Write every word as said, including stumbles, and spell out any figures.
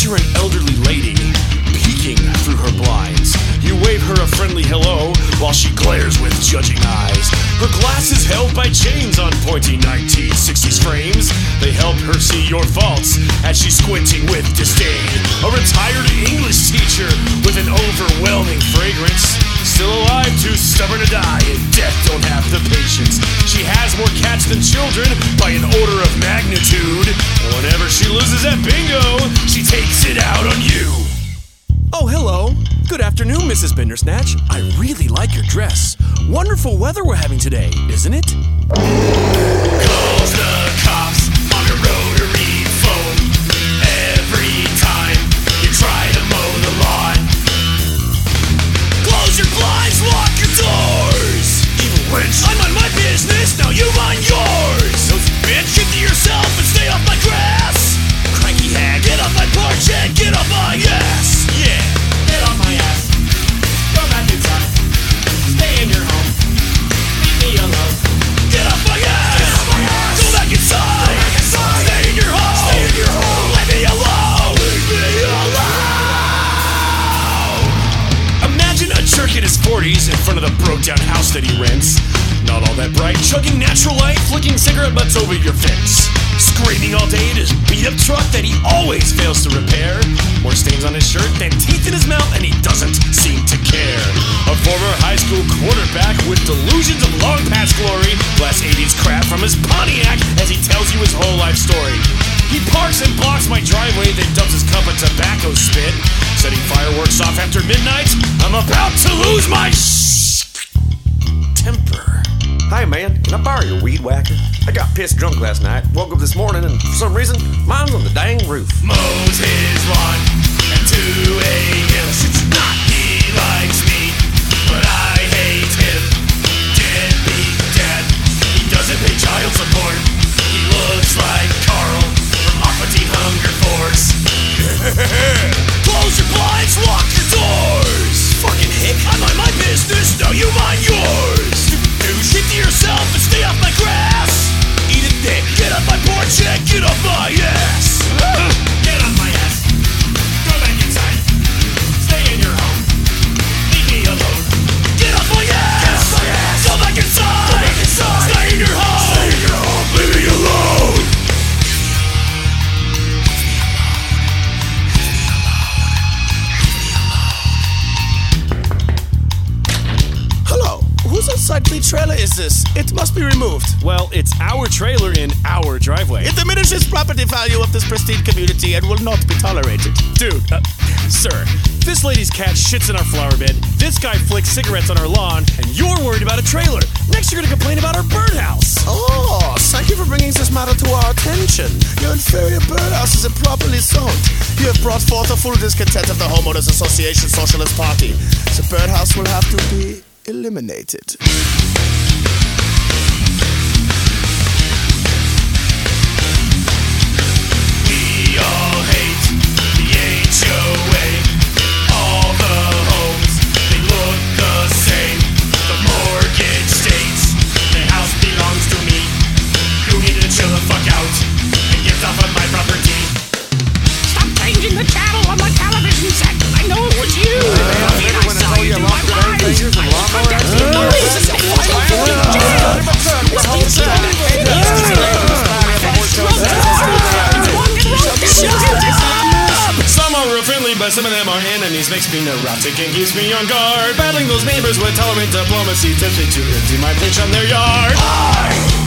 picture an elderly lady peeking through her blinds. You wave her a friendly hello while she glares with judging eyes. Her glasses held by chains on pointy nineteen sixties frames. They help her see your faults as she's squinting with disdain. A retired English teacher with an overwhelming fragrance. Still alive, too stubborn to die, and death don't have the patience. She has more cats than children by an order of magnitude. Whenever she loses at bingo, she takes it out on you. Oh, hello. Good afternoon, Missus Bendersnatch. I really like your dress. Wonderful weather we're having today, isn't it? Calls the cops on a rotary phone every time you try to mow the lawn. Close your blinds, lock your doors. Evil wench, I mind my business, now you mind yours. So bitch, get to yourself and stay off my grass. Cranky hag, get off my porch and get off my ass. Yeah, Get off my ass. Go back inside. Stay in your home. Leave me alone. get off my ass. Get off my ass. Go back inside. Go back inside. Stay in your home. Stay in your home. Let me alone. Leave me alone. Imagine a jerk in his forties in front of the broke-down house that he rents. Not all that bright, chugging natural light, flicking cigarette butts over your fence. Screaming all day at his beat-up truck that he always fails to repair. More stains on his shirt than teeth in his mouth, and he doesn't seem to care. A former high school quarterback with delusions of long-past glory blasts eighties crap from his Pontiac as he tells you his whole life story. He parks and blocks my driveway, then dumps his cup of tobacco spit. Setting fireworks off after midnight, I'm about to lose my sh- temper. Hey man, can I borrow your weed whacker? I got pissed drunk last night, woke up this morning, and for some reason, mine's on the dang roof. Mows his lawn at two a.m. Not he likes me, but I hate him. Deadbeat dad, he doesn't pay child support. He looks like Carl from Aqua Teen Hunger Force. Close your blinds, lock your doors. Fucking hick, I mind my business, now you mind yours. Shit to yourself and stay off my grass. Eat a dick, get off my porch and get off my ass. Get off my ass. Go back inside. Stay in your home. Leave me alone. Get off my ass. Get off my ass. Go back inside. Go back inside. Stay in your home. Stay in your home. Leave me alone. Hello. Whose unsightly trailer is this? It must be removed. Well, it's our trailer in our driveway. It diminishes property value of this pristine community and will not be tolerated. Dude, uh, sir, this lady's cat shits in our flower bed, this guy flicks cigarettes on our lawn, and you're worried about a trailer. Next you're gonna complain about our birdhouse. Oh, thank you for bringing this matter to our attention. Your inferior birdhouse is improperly zoned. You have brought forth a full discontent of the Homeowners Association Socialist Party. The birdhouse will have to be eliminated. We all hate the H O A. All the homes, they look the same. The mortgage states the house belongs to me. You need to chill the fuck out and get off of my property. Stop changing the channel on the television set. I know it was you. I mean, I saw you do my blinds. Some are real friendly, but some of them are enemies. Makes me neurotic and keeps me on guard. Battling those neighbors with tolerant diplomacy tempts me to empty my pitch on their yard. I